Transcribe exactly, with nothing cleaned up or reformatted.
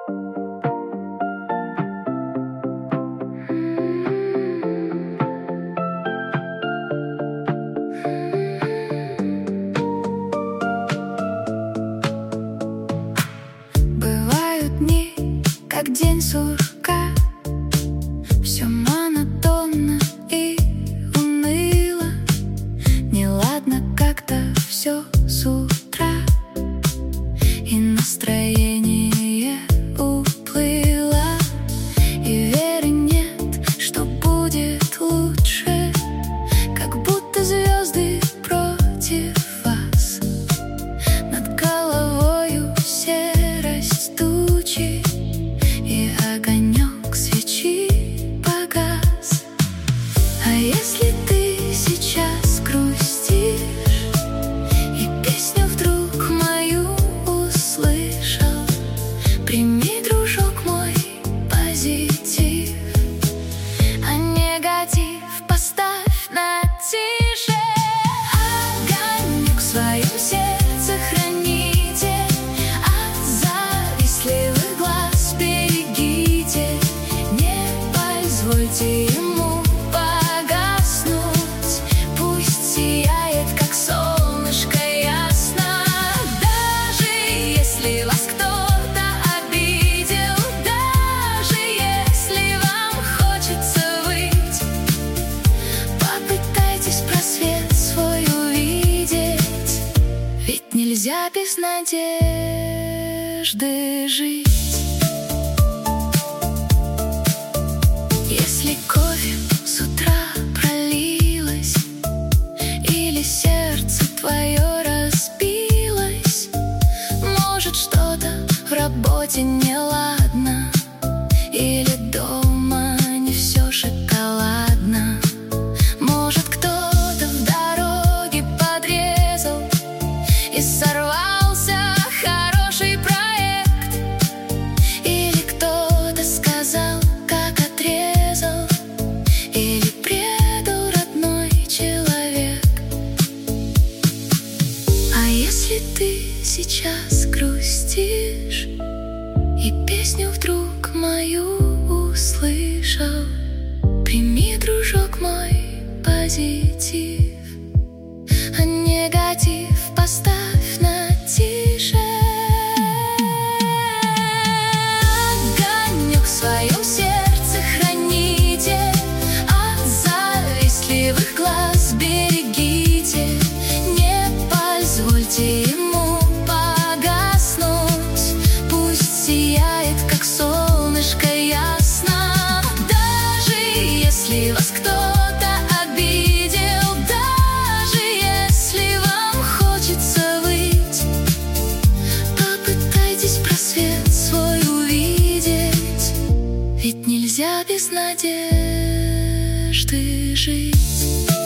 Бывают дни, как день сурка, все монотонно и уныло. Неладно как-то все с утра, и настроение уплыло, и веры нет, что будет лучше, как будто звезды против вас. Над головою серость тучи, и огонек свечи погас. А если ты сейчас грустишь и песню вдруг мою услышал, прими, дружок мой, позитив, а негатив поставь на тише. Огонек в своем сердце храните, от завистливых глаз берегите, не позвольте ему погаснуть, пусть сияет, как солнышко ясно. Даже если вас кто-то обидел, даже если вам хочется выть, попытайтесь просвет свой увидеть, ведь нельзя без надежды жить. Если кофе с утра пролилось, или сердце твое разбилось, может, что-то в работе неладно, или дома не все шоколадно, может, кто-то в дороге подрезал и сорвался хороший проект, или кто-то сказал, как отрезал, или предал родной человек. А если ты сейчас грустишь и песню вдруг мою услышал, прими, дружок мой, позитив, а негатив поставь на тише. Огонек в своем сердце храните, от завистливых глаз берегите, не позвольте ему погаснуть, пусть сияет, как солнышко ясно. Даже если вас кто-то обидел, даже если вам хочется выть, попытайтесь просвет свой увидеть, ведь нельзя без надежды жить.